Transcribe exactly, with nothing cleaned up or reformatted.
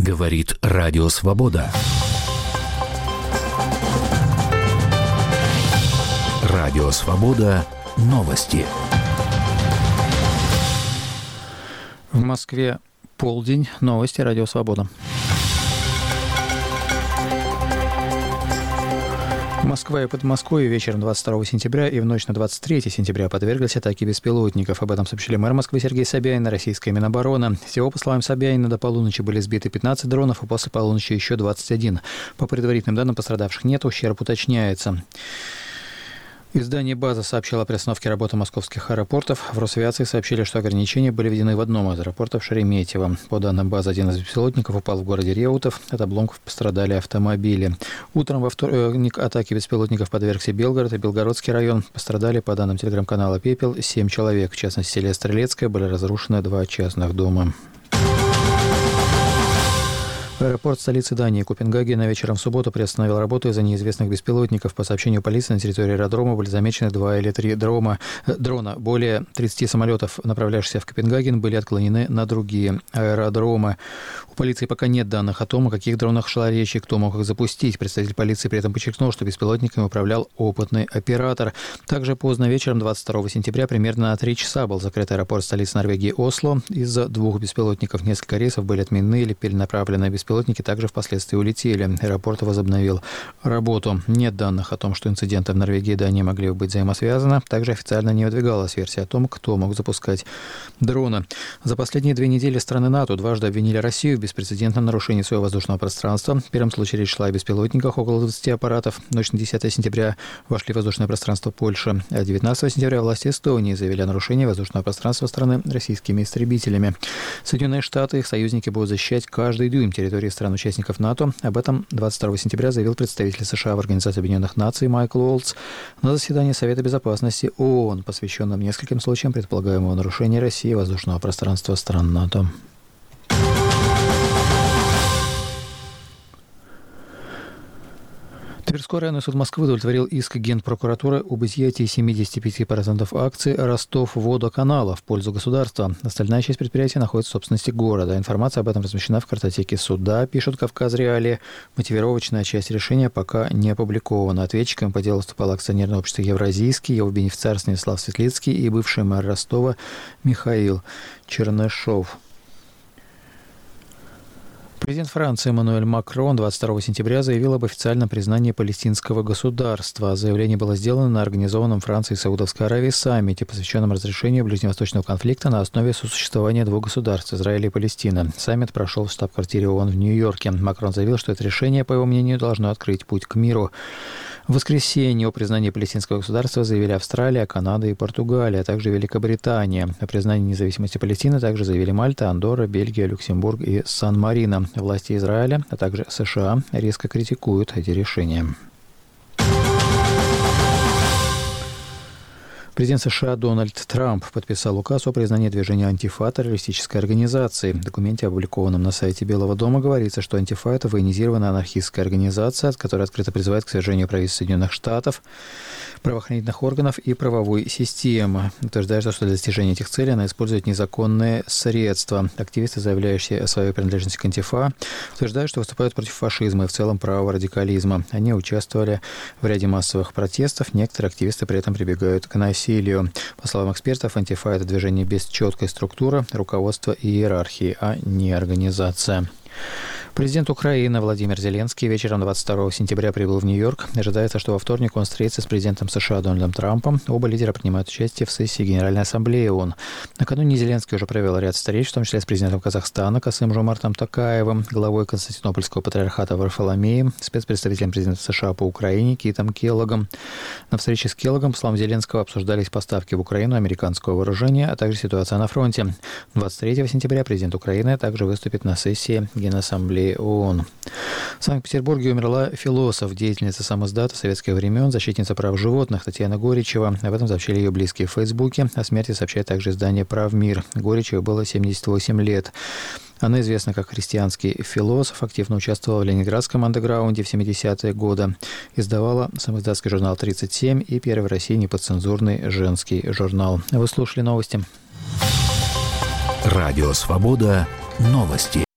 Говорит Радио Свобода. Радио Свобода. Новости. В Москве полдень. Новости. Радио Свобода. Москва и Подмосковье вечером двадцать второго сентября и в ночь на двадцать третье сентября подверглись атаке беспилотников. Об этом сообщили мэр Москвы Сергей Собянин, российская Минобороны. Всего, по словам Собянина, до полуночи были сбиты пятнадцать дронов, а после полуночи еще двадцать один. По предварительным данным, пострадавших нет, ущерб уточняется. Издание «База» сообщило о приостановке работы московских аэропортов. В Росавиации сообщили, что ограничения были введены в одном из аэропортов Шереметьево. По данным «Базы», один из беспилотников упал в городе Реутов. От обломков пострадали автомобили. Утром во вторник атаке беспилотников подвергся Белгород и Белгородский район. Пострадали, по данным телеграм-канала «Пепел», семь человек. В частности, в селе Стрелецкое были разрушены два частных дома. Аэропорт столицы Дании Копенгагена вечером в субботу приостановил работу из-за неизвестных беспилотников. По сообщению полиции, на территории аэродрома были замечены два или три дрома, э, дрона. Более тридцати самолетов, направлявшихся в Копенгаген, были отклонены на другие аэродромы. У полиции пока нет данных о том, о каких дронах шла речь и кто мог их запустить. Представитель полиции при этом подчеркнул, что беспилотниками управлял опытный оператор. Также поздно вечером двадцать второго сентября примерно на три часа был закрыт аэропорт столицы Норвегии Осло. Из-за двух беспилотников несколько рейсов были отменены или перенаправлены. Беспилотники также впоследствии улетели. Аэропорт возобновил работу. Нет данных о том, что инциденты в Норвегии и Дании могли быть взаимосвязаны. Также официально не выдвигалась версия о том, кто мог запускать дроны. За последние две недели страны НАТО дважды обвинили Россию в беспрецедентном нарушении своего воздушного пространства. В первом случае речь шла о беспилотниках, около двадцати аппаратов. Ночь на десятое сентября вошли в воздушное пространство Польши. А девятнадцатого сентября власти Эстонии заявили о нарушении воздушного пространства страны российскими истребителями. Соединенные Штаты и их союзники будут защищать каждый дюйм территории стран-участников НАТО. Об этом двадцать второго сентября заявил представитель США в Организации Объединенных Наций Майкл Уолтс на заседании Совета Безопасности ООН, посвященном нескольким случаям предполагаемого нарушения России воздушного пространства стран НАТО. Тверской районный суд Москвы удовлетворил иск Генпрокуратуры об изъятии семидесяти пяти процентов акций Ростов-водоканала в пользу государства. Остальная часть предприятия находится в собственности города. Информация об этом размещена в картотеке суда, пишут «Кавказ Реалии». Мотивировочная часть решения пока не опубликована. Ответчиками по делу выступало акционерное общество «Евразийский», его бенефициар Станислав Светлицкий и бывший мэр Ростова Михаил Чернышов. Президент Франции Эммануэль Макрон двадцать второго сентября заявил об официальном признании палестинского государства. Заявление было сделано на организованном Францией и Саудовской Аравии саммите, посвященном разрешению ближневосточного конфликта на основе сосуществования двух государств – Израиля и Палестины. Саммит прошел в штаб-квартире ООН в Нью-Йорке. Макрон заявил, что это решение, по его мнению, должно открыть путь к миру. В воскресенье о признании палестинского государства заявили Австралия, Канада и Португалия, а также Великобритания. О признании независимости Палестины также заявили Мальта, Андорра, Бельгия, Люксембург и Сан-Марино. Власти Израиля, а также США резко критикуют эти решения. Президент США Дональд Трамп подписал указ о признании движения «Антифа» террористической организацией. В документе, опубликованном на сайте Белого дома, говорится, что «Антифа» — это военизированная анархистская организация, которая открыто призывает к свержению правительства Соединенных Штатов, правоохранительных органов и правовой системы. Утверждается, что для достижения этих целей она использует незаконные средства. Активисты, заявляющие о своей принадлежности к «Антифа», утверждают, что выступают против фашизма и в целом правого радикализма. Они участвовали в ряде массовых протестов. Некоторые активисты при этом прибегают к насилию. По словам экспертов, «Антифа» — это движение без четкой структуры, руководства и иерархии, а не организация. Президент Украины Владимир Зеленский вечером двадцать второго сентября прибыл в Нью-Йорк. Ожидается, что во вторник он встретится с президентом США Дональдом Трампом. Оба лидера принимают участие в сессии Генеральной Ассамблеи ООН. Накануне Зеленский уже провел ряд встреч, в том числе с президентом Казахстана Касым-Жомартом Токаевым, главой Константинопольского патриархата Варфоломеем, спецпредставителем президента США по Украине Китом Келлогом. На встрече с Келлогом, по словам Зеленского, обсуждались поставки в Украину американского вооружения, а также ситуация на фронте. двадцать третьего сентября президент Украины также выступит на сессии Генассамблеи ООН. В Санкт-Петербурге умерла философ, деятельница самоздата советских времен, защитница прав животных Татьяна Горичева. Об этом сообщили ее близкие в Фейсбуке. О смерти сообщает также издание «Правмир». Горичевой было семьдесят восемь лет. Она известна как христианский философ, активно участвовала в ленинградском андеграунде в семидесятые годы. Издавала самоиздатский журнал «тридцать семь» и первый в России неподцензурный женский журнал. Вы слушали новости. Радио «Свобода». Новости.